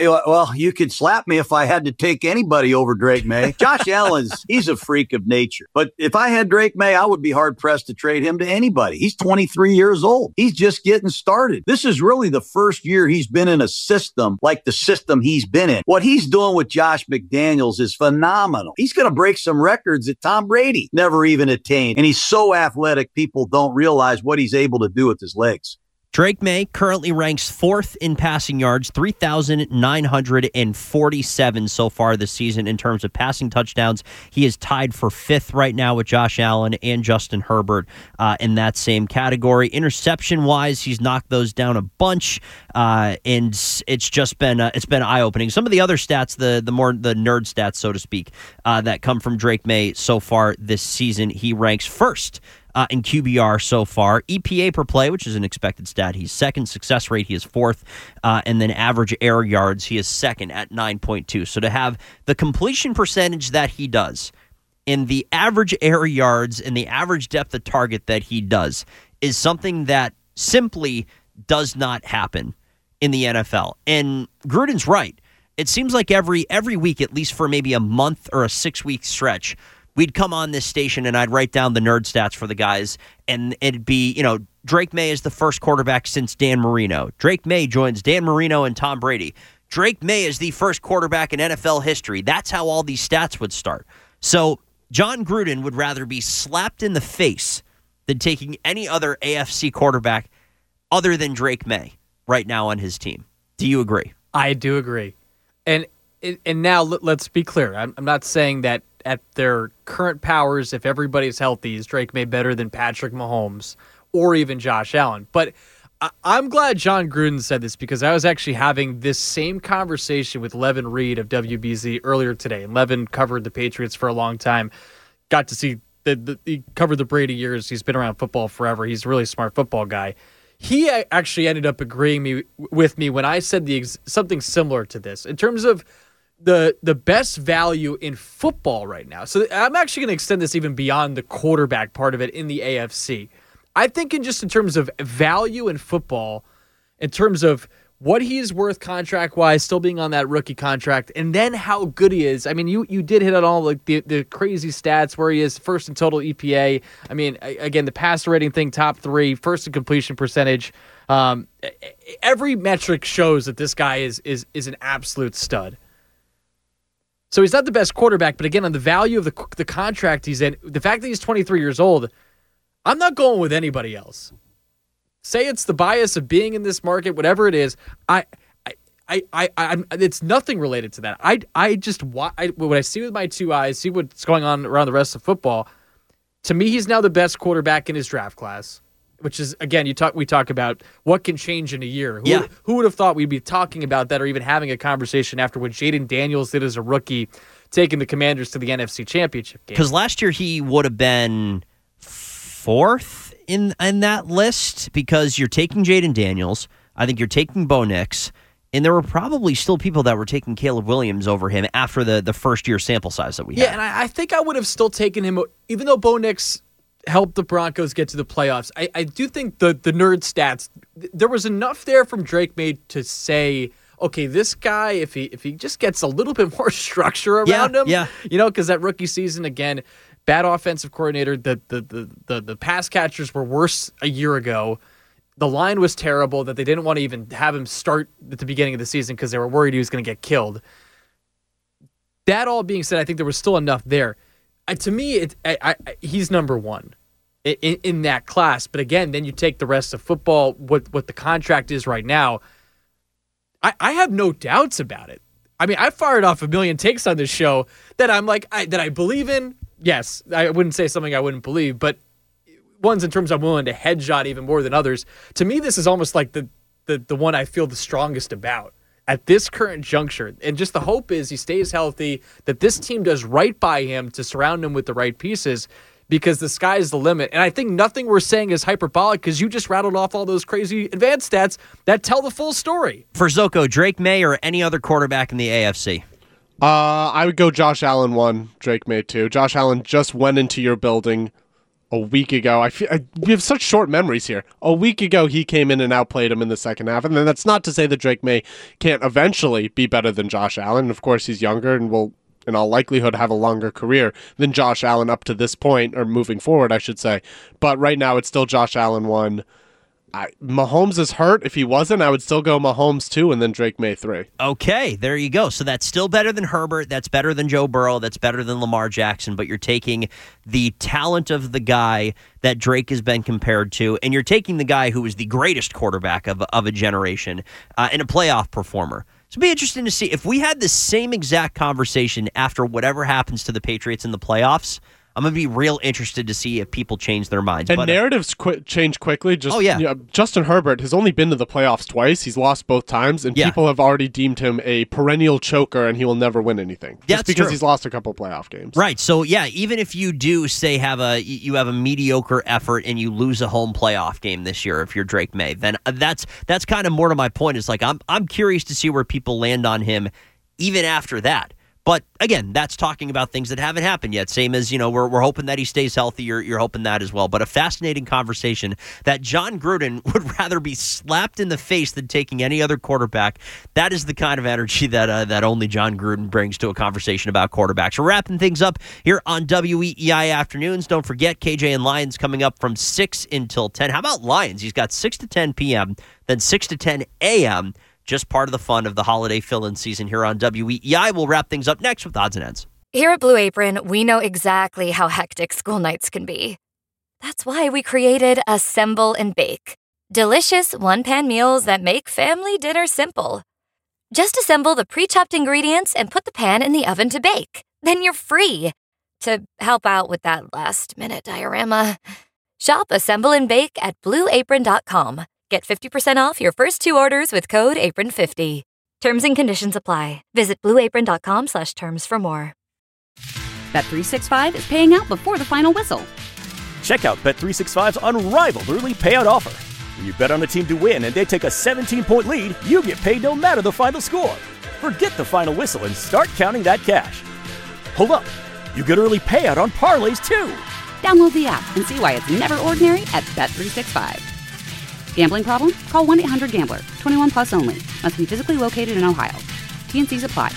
Well, you could slap me if I had to take anybody over Drake May. Josh Allen's, he's a freak of nature. But if I had Drake May, I would be hard-pressed to trade him to anybody. He's twenty-three years old. He's just getting started. This is really the first year he's been in a system like the system he's been in. What he's doing with Josh McDaniels is phenomenal. He's going to break some records that Tom Brady never even attained. And he's so athletic, people don't realize what he's able to do with his legs. Drake May currently ranks fourth in passing yards, three thousand nine hundred forty-seven so far this season in terms of passing touchdowns. He is tied for fifth right now with Josh Allen and Justin Herbert uh, in that same category. Interception-wise, he's knocked those down a bunch, uh, and it's just been uh, it's been eye-opening. Some of the other stats, the the more the nerd stats, so to speak, uh, that come from Drake May so far this season, he ranks first Uh, in Q B R so far. E P A per play, which is an expected stat, he's second. Success rate, he is fourth. Uh, and then average air yards, he is second at nine point two. So to have the completion percentage that he does, and the average air yards and the average depth of target that he does is something that simply does not happen in the N F L. And Gruden's right. It seems like every every week, at least for maybe a month or a six-week stretch, we'd come on this station and I'd write down the nerd stats for the guys, and it'd be, you know, Drake May is the first quarterback since Dan Marino. Drake May joins Dan Marino and Tom Brady. Drake May is the first quarterback in N F L history. That's how all these stats would start. So John Gruden would rather be slapped in the face than taking any other A F C quarterback other than Drake May right now on his team. Do you agree? I do agree. And and now let's be clear. I'm, I'm not saying that at their current powers, if everybody's healthy, is Drake May better than Patrick Mahomes or even Josh Allen? But I- I'm glad John Gruden said this, because I was actually having this same conversation with Levin Reed of W B Z earlier today. And Levin covered the Patriots for a long time. Got to see, the, the he covered the Brady years. He's been around football forever. He's a really smart football guy. He actually ended up agreeing me with me when I said the ex- something similar to this in terms of the the best value in football right now. So I'm actually going to extend this even beyond the quarterback part of it in the A F C. I think in just in terms of value in football, in terms of what he's worth contract-wise, still being on that rookie contract, and then how good he is. I mean, you you did hit on all like the, the crazy stats where he is first in total E P A. I mean, again, the passer rating thing, top three, first in completion percentage. Um, every metric shows that this guy is is is an absolute stud. So he's not the best quarterback, but again, on the value of the the contract he's in, the fact that he's twenty-three years old, I'm not going with anybody else. Say it's the bias of being in this market, whatever it is. I, I, I, I I'm, it's nothing related to that. I, I just I, what I see with my two eyes, see what's going on around the rest of football. To me, he's now the best quarterback in his draft class. Which is, again, you talk. We talk about what can change in a year. Who, yeah. who would have thought we'd be talking about that or even having a conversation after what Jaden Daniels did as a rookie, taking the Commanders to the N F C Championship game? Because last year he would have been fourth in in that list, because you're taking Jaden Daniels. I think you're taking Bo Nix. And there were probably still people that were taking Caleb Williams over him after the, the first-year sample size that we yeah, had. Yeah, and I, I think I would have still taken him, even though Bo Nix helped the Broncos get to the playoffs. I, I do think the the nerd stats, there was enough there from Drake May to say, okay, this guy, if he if he just gets a little bit more structure around yeah, him, yeah. you know, because that rookie season, again, bad offensive coordinator, the, the the the the pass catchers were worse a year ago. The line was terrible that they didn't want to even have him start at the beginning of the season because they were worried he was going to get killed. That all being said, I think there was still enough there. Uh, to me, it, I, I, he's number one in, in that class. But again, then you take the rest of football, what what the contract is right now. I, I have no doubts about it. I mean, I fired off a million takes on this show that I'm like, I, that I believe in. Yes, I wouldn't say something I wouldn't believe, but ones in terms I'm willing to headshot even more than others. To me, this is almost like the, the, the one I feel the strongest about at this current juncture. And just the hope is he stays healthy, that this team does right by him to surround him with the right pieces, because the sky's the limit. And I think nothing we're saying is hyperbolic, because you just rattled off all those crazy advanced stats that tell the full story. For Zoko, Drake May or any other quarterback in the A F C? Uh, I would go Josh Allen one, Drake May two. Josh Allen just went into your building a week ago. I feel I, we have such short memories here. A week ago, he came in and outplayed him in the second half. And then that's not to say that Drake May can't eventually be better than Josh Allen. Of course, he's younger and will, in all likelihood, have a longer career than Josh Allen up to this point, or moving forward, I should say. But right now, it's still Josh Allen one. I, Mahomes is hurt. If he wasn't, I would still go Mahomes two and then Drake May three. Okay, there you go. So that's still better than Herbert. That's better than Joe Burrow. That's better than Lamar Jackson. But you're taking the talent of the guy that Drake has been compared to, and you're taking the guy who was the greatest quarterback of, of a generation uh, and a playoff performer. So it'd be interesting to see if we had the same exact conversation after whatever happens to the Patriots in the playoffs. I'm going to be real interested to see if people change their minds. And but, narratives qu- change quickly. Just, oh, yeah. You know, Justin Herbert has only been to the playoffs twice. He's lost both times, and yeah. people have already deemed him a perennial choker, and he will never win anything. Just That's because true. he's lost a couple playoff games. Right. So, yeah, even if you do, say, have a you have a mediocre effort and you lose a home playoff game this year, if you're Drake May, then that's that's kind of more to my point. It's like I'm I'm curious to see where people land on him even after that. But again, that's talking about things that haven't happened yet. Same as, you know, we're we're hoping that he stays healthy. You're, you're hoping that as well. But a fascinating conversation that John Gruden would rather be slapped in the face than taking any other quarterback. That is the kind of energy that uh, that only John Gruden brings to a conversation about quarterbacks. We're wrapping things up here on W E E I Afternoons. Don't forget, K J and Lions coming up from six until ten. How about Lions? He's got six to ten p.m., then six to ten a.m., just part of the fun of the holiday fill-in season here on W E E I. We'll wrap things up next with Odds and Ends. Here at Blue Apron, we know exactly how hectic school nights can be. That's why we created Assemble and Bake. Delicious one-pan meals that make family dinner simple. Just assemble the pre-chopped ingredients and put the pan in the oven to bake. Then you're free to help out with that last-minute diorama. Shop Assemble and Bake at blue apron dot com. Get fifty percent off your first two orders with code apron fifty. Terms and conditions apply. Visit blue apron dot com slash terms for more. Bet three sixty-five is paying out before the final whistle. Check out Bet three sixty-five's unrivaled early payout offer. When you bet on a team to win and they take a seventeen-point lead, you get paid no matter the final score. Forget the final whistle and start counting that cash. Hold up. You get early payout on parlays, too. Download the app and see why it's never ordinary at Bet three sixty-five. Gambling problem? Call one eight hundred gambler. twenty-one plus only. Must be physically located in Ohio. T N Cs apply.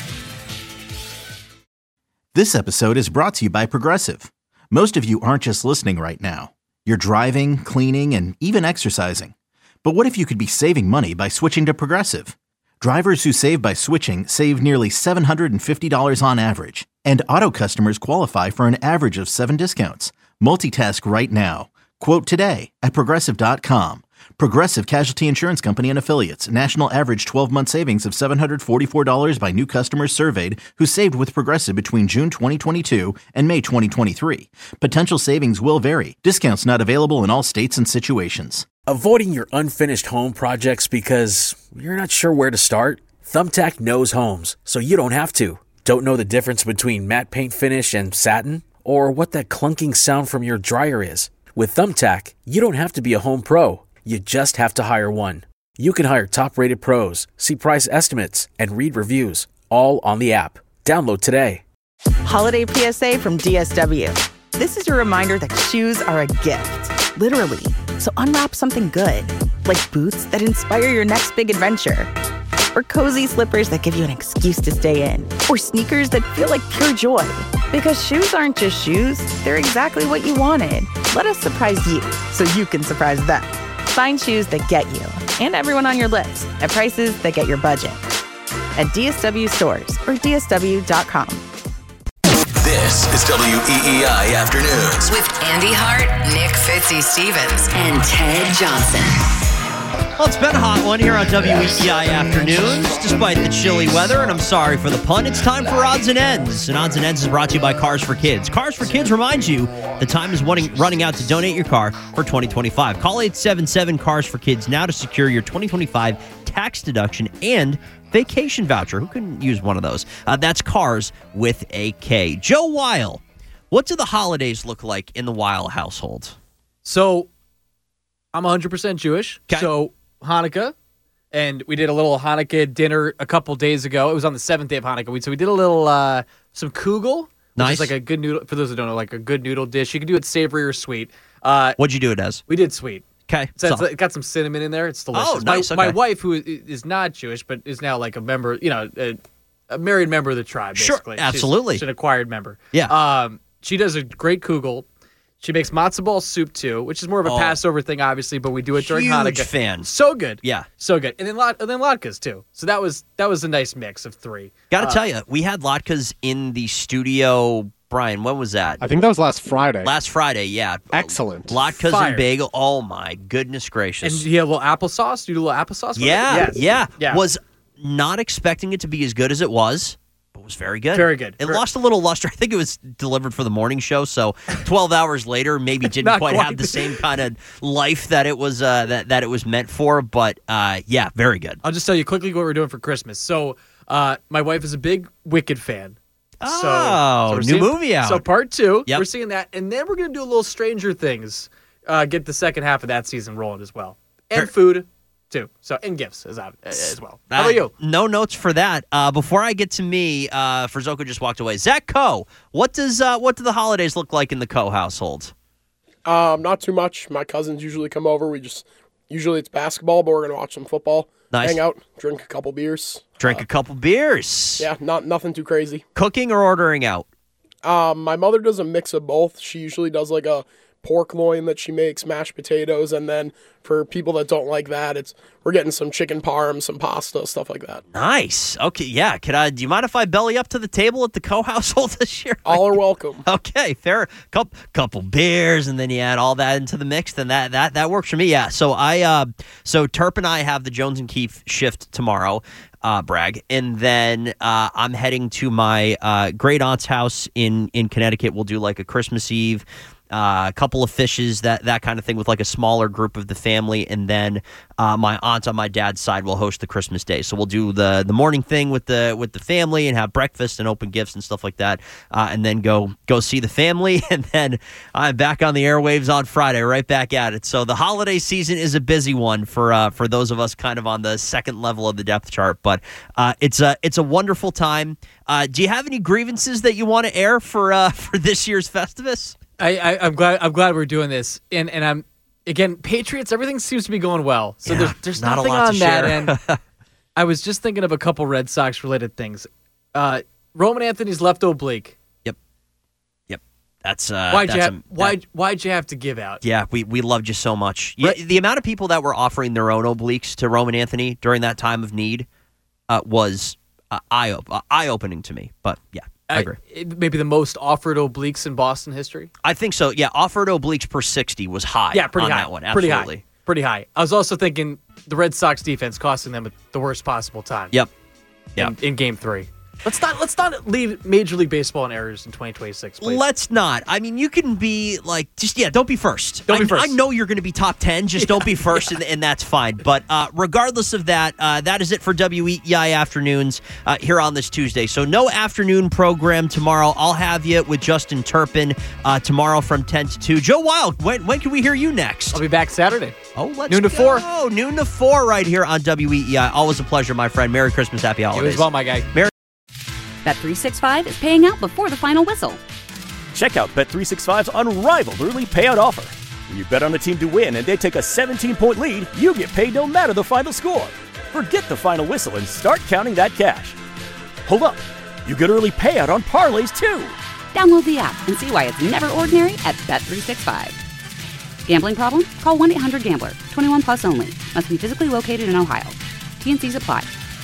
This episode is brought to you by Progressive. Most of you aren't just listening right now. You're driving, cleaning, and even exercising. But what if you could be saving money by switching to Progressive? Drivers who save by switching save nearly seven hundred fifty dollars on average. And auto customers qualify for an average of seven discounts. Multitask right now. Quote today at progressive dot com. Progressive Casualty Insurance Company and Affiliates. National average twelve-month savings of seven hundred forty-four dollars by new customers surveyed who saved with Progressive between June twenty twenty-two and May twenty twenty-three. Potential savings will vary. Discounts not available in all states and situations. Avoiding your unfinished home projects because you're not sure where to start? Thumbtack knows homes, so you don't have to. Don't know the difference between matte paint finish and satin? Or what that clunking sound from your dryer is? With Thumbtack, you don't have to be a home pro. You just have to hire one. You can hire top-rated pros, see price estimates, and read reviews, all on the app. Download today. Holiday P S A from D S W. This is your reminder that shoes are a gift, literally. So unwrap something good, like boots that inspire your next big adventure, or cozy slippers that give you an excuse to stay in, or sneakers that feel like pure joy. Because shoes aren't just shoes, they're exactly what you wanted. Let us surprise you so you can surprise them. Find shoes that get you and everyone on your list at prices that get your budget. At D S W stores or D S W dot com. This is W E E I Afternoons with Andy Hart, Nick Fitzy Stevens, and Ted Johnson. Well, it's been a hot one here on W E E I Afternoons, despite the chilly weather, and I'm sorry for the pun. It's time for Odds and Ends, and Odds and Ends is brought to you by Cars for Kids. Cars for Kids reminds you the time is running, running out to donate your car for twenty twenty-five. Call eight seven seven, C A R S for Kids now to secure your twenty twenty-five tax deduction and vacation voucher. Who can use one of those? Uh, that's Cars with a K. Joe Weil, what do the holidays look like in the Weil household? So, I'm one hundred percent Jewish. Okay. So, Hanukkah, and we did a little Hanukkah dinner a couple days ago. It was on the seventh day of Hanukkah. We, so we did a little, uh, some kugel, Which Nice. is like a good noodle. For those who don't know, like a good noodle dish. You can do it savory or sweet. Uh, What'd you do it as? we did sweet. Okay. So So- it's, it got some cinnamon in there. It's delicious. Oh, nice, My, my okay. wife, who i- is not Jewish but is now like a member, you know, a, a married member of the tribe. Sure, Basically. absolutely. She's, she's an acquired member. Yeah. Um, she does a great kugel. She makes matzo ball soup too, which is more of a Oh. Passover thing, obviously, but we do it during Huge Hanukkah. fan. So good. Yeah. So good. And then lat- and then latkes too. So that was that was a nice mix of three. Got to Uh, tell you, we had latkes in the studio. Brian, when was that? I think that was last Friday. Last Friday, yeah. Excellent. Latkes Fire. and bagel. Oh my goodness And gracious. you had a little applesauce. You do a little applesauce. with it? yeah, Yes. yeah, Yeah. Was not expecting it to be as good as it was, but was very good. Very good. It Very- lost a little luster. I think it was delivered for the morning show, so twelve hours later, maybe didn't Not quite, quite. have the same kind of life that it was uh, that that it was meant for. But uh, yeah, very good. I'll just tell you quickly what we're doing for Christmas. So, uh, my wife is a big Wicked fan. Oh, so, new we're seeing- movie out. So part two, Yep. we're seeing that, and then we're gonna do a little Stranger Things. Uh, get the second half of that season rolling as well, and food too. So and gifts as uh, as well. How about Uh, you? No notes for that. Uh, before I get to me, uh, Frizzoka just walked away. Zach Coe, what does uh, what do the holidays look like in the Coe household? Um, not too much. My cousins usually come over. We just usually it's basketball, but we're gonna watch some football. Nice. Hang out, drink a couple beers. Drink a couple beers. Yeah, not nothing too crazy. Cooking or ordering out? Um, my mother does a mix of both. She usually does like a pork loin that she makes, mashed potatoes, and then for people that don't like that, it's we're getting some chicken parm, some pasta, stuff like that. Nice. Okay, yeah. Could I? Do you mind if I belly up to the table at the Coe household this year? All are welcome. Okay, fair. Couple couple beers, and then you add all that into the mix. Then that that that works for me. Yeah. So I uh, so Terp and I have the Jones and Keefe shift tomorrow. Uh, brag, and then uh, I'm heading to my uh, great aunt's house in in Connecticut. We'll do like a Christmas Eve. Uh, a couple of fishes, that that kind of thing, with like a smaller group of the family, and then uh, my aunt on my dad's side will host the Christmas Day. So we'll do the the morning thing with the with the family and have breakfast and open gifts and stuff like that, uh, and then go go see the family, and then I'm back on the airwaves on Friday, right back at it. So the holiday season is a busy one for uh, for those of us kind of on the second level of the depth chart, but uh, it's a it's a wonderful time. Uh, do you have any grievances that you want to air for uh, for this year's Festivus? I, I I'm glad I'm glad we're doing this, and and I'm again Patriots. Everything seems to be going well, so Yeah, there's there's not a nothing lot on to that share. end. I was just thinking of a couple Red Sox related things. Uh, Roman Anthony's left oblique. Yep, yep. That's uh, why'd that's you a- have, why why'd you have to give out? Yeah, we, we loved you so much. Yeah, the amount of people that were offering their own obliques to Roman Anthony during that time of need uh, was uh, eye op- uh, eye opening to me. But yeah, I, I- agree. it- maybe the most offered obliques in Boston history. I think so. Yeah, offered obliques per sixty was high. Yeah, pretty on high. that one. Pretty Absolutely. high. Pretty high. I was also thinking the Red Sox defense costing them at the worst possible time. Yep. In, in Game Three. Let's not let's not lead Major League Baseball in errors in twenty twenty-six. Please. Let's not. I mean, you can be like, just, yeah, don't be first. Don't be I, first. I know you're going to be top ten. Just don't be first, and, and that's fine. But uh, regardless of that, uh, that is it for W E E I Afternoons uh, here on this Tuesday. So no afternoon program tomorrow. I'll have you with Justin Turpin uh, tomorrow from ten to two. Joe Wild, when, when can we hear you next? I'll be back Saturday. Oh, let's Noon to go. four. Noon to four right here on W E E I. Always a pleasure, my friend. Merry Christmas, Happy Holidays. You as well, my guy. Merry Bet three sixty-five is paying out before the final whistle. Check out Bet three sixty-five's unrivaled early payout offer. When you bet on a team to win and they take a seventeen-point lead, you get paid no matter the final score. Forget the final whistle and start counting that cash. Hold up. You get early payout on parlays, too. Download the app and see why it's never ordinary at Bet three sixty-five. Gambling problem? Call one eight hundred gambler. twenty-one plus only. Must be physically located in Ohio. T and C's apply.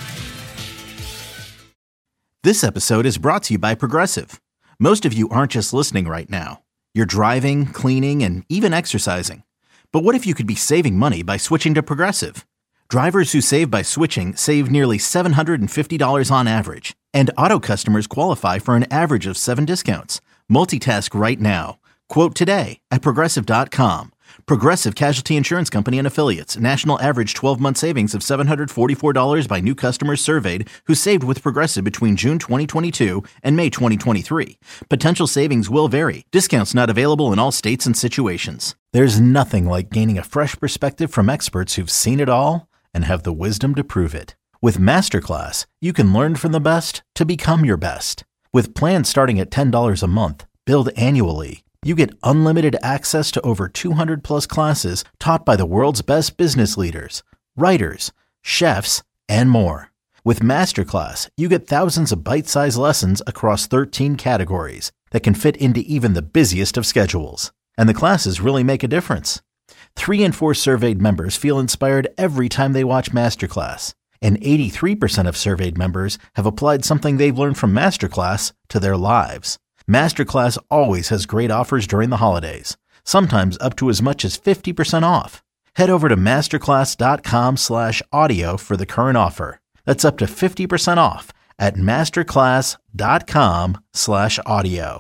This episode is brought to you by Progressive. Most of you aren't just listening right now. You're driving, cleaning, and even exercising. But what if you could be saving money by switching to Progressive? Drivers who save by switching save nearly seven hundred fifty dollars on average. And auto customers qualify for an average of seven discounts. Multitask right now. Quote today at Progressive dot com. Progressive Casualty Insurance Company and Affiliates. National average twelve-month savings of seven hundred forty-four dollars by new customers surveyed who saved with Progressive between June twenty twenty-two and May twenty twenty-three. Potential savings will vary. Discounts not available in all states and situations. There's nothing like gaining a fresh perspective from experts who've seen it all and have the wisdom to prove it. With Masterclass, you can learn from the best to become your best. With plans starting at ten dollars a month, billed annually, you get unlimited access to over two hundred plus classes taught by the world's best business leaders, writers, chefs, and more. With Masterclass, you get thousands of bite-sized lessons across thirteen categories that can fit into even the busiest of schedules. And the classes really make a difference. Three in four surveyed members feel inspired every time they watch Masterclass. And eighty-three percent of surveyed members have applied something they've learned from Masterclass to their lives. Masterclass always has great offers during the holidays, sometimes up to as much as fifty percent off. Head over to masterclass.com slash audio for the current offer. That's up to fifty percent off at masterclass.com slash audio.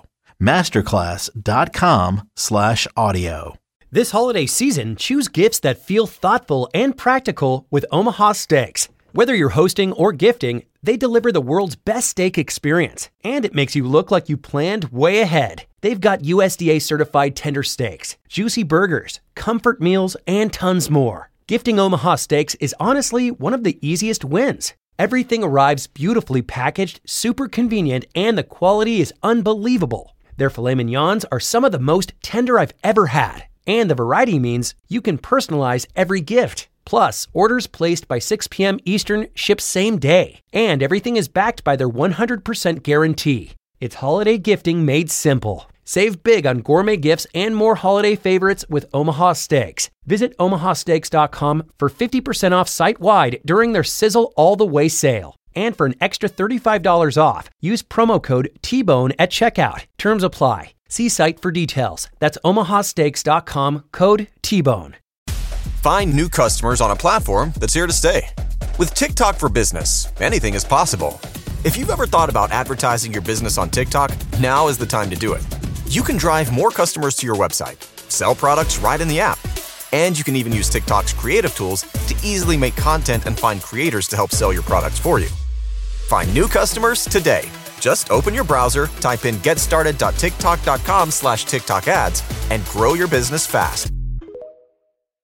Masterclass.com slash audio. This holiday season, choose gifts that feel thoughtful and practical with Omaha Steaks. Whether you're hosting or gifting, they deliver the world's best steak experience, and it makes you look like you planned way ahead. They've got U S D A certified tender steaks, juicy burgers, comfort meals, and tons more. Gifting Omaha Steaks is honestly one of the easiest wins. Everything arrives beautifully packaged, super convenient, and the quality is unbelievable. Their filet mignons are some of the most tender I've ever had, and the variety means you can personalize every gift. Plus, orders placed by six p.m. Eastern ship same day, and everything is backed by their one hundred percent guarantee. It's holiday gifting made simple. Save big on gourmet gifts and more holiday favorites with Omaha Steaks. Visit omaha steaks dot com for fifty percent off site-wide during their Sizzle All the Way sale. And for an extra thirty-five dollars off, use promo code T bone at checkout. Terms apply. See site for details. That's omaha steaks dot com, code T bone. Find new customers on a platform that's here to stay. With TikTok for Business, anything is possible. If you've ever thought about advertising your business on TikTok, now is the time to do it. You can drive more customers to your website, sell products right in the app, and you can even use TikTok's creative tools to easily make content and find creators to help sell your products for you. Find new customers today. Just open your browser, type in getstarted.tiktok.com slash TikTok ads, and grow your business fast.